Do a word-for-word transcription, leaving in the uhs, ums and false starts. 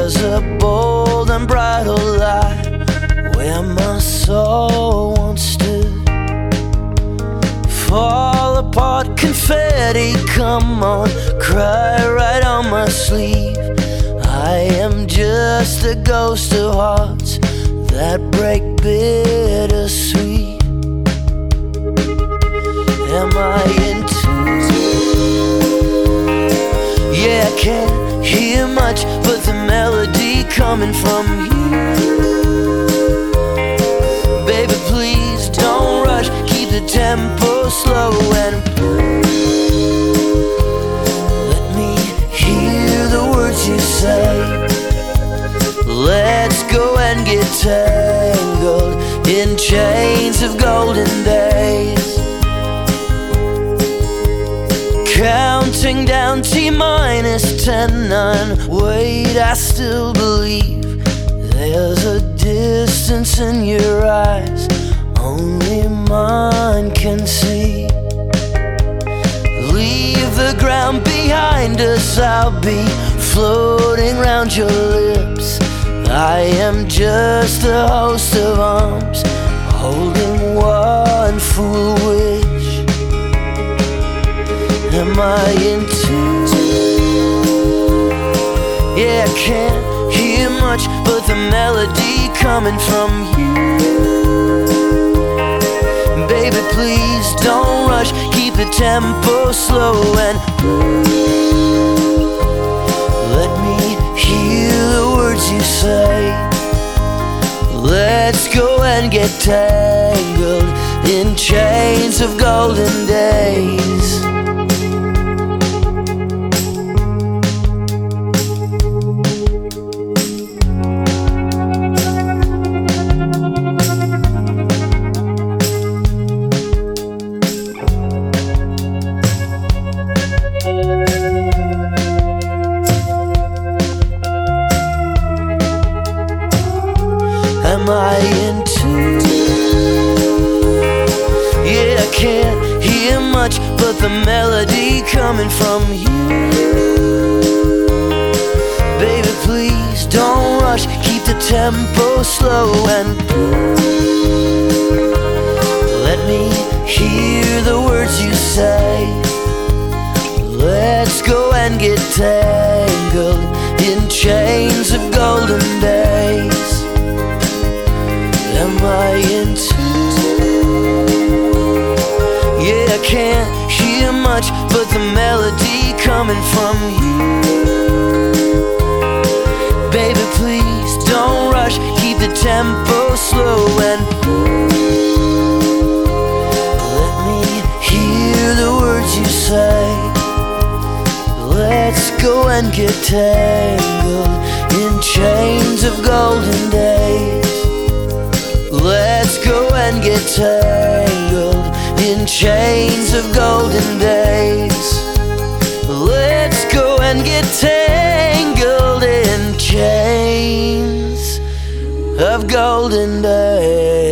There's a bold and bridal light where my soul once stood. Fall apart, confetti, come on, cry right on my sleeve. I am just a ghost of hearts that break bittersweet. Am I in tune? Yeah, I can't hear much, but the melody coming from you. Baby, please don't rush, keep the tempo slow and let me hear the words you say. Let's go and get tangled in chains of golden days. Counting down T minus ten, nine. Wait, I still believe there's a distance in your eyes only mine can see. Leave the ground behind us, I'll be floating round your lips. I am just a host of arms holding one fool wish. Am I in tune? Yeah, I can't hear much, but the melody coming from you. Baby, please don't rush, keep the tempo slow and let me hear the words you say. Let's go and get tangled in chains of golden days. Am I in tune? Yeah, I can't hear much, but the melody coming from you. Baby, please don't rush, keep the tempo slow and let me hear the words you say. Let's go and get tangled in chains of golden days. Am I in tune? Yeah, I can't hear much, but the melody coming from you. Baby, please don't rush, keep the tempo slow and let me hear the words you say. Let's go and get tangled in chains of golden days. Let's go and get tangled in chains of golden days. Let's go and get tangled in chains of golden days.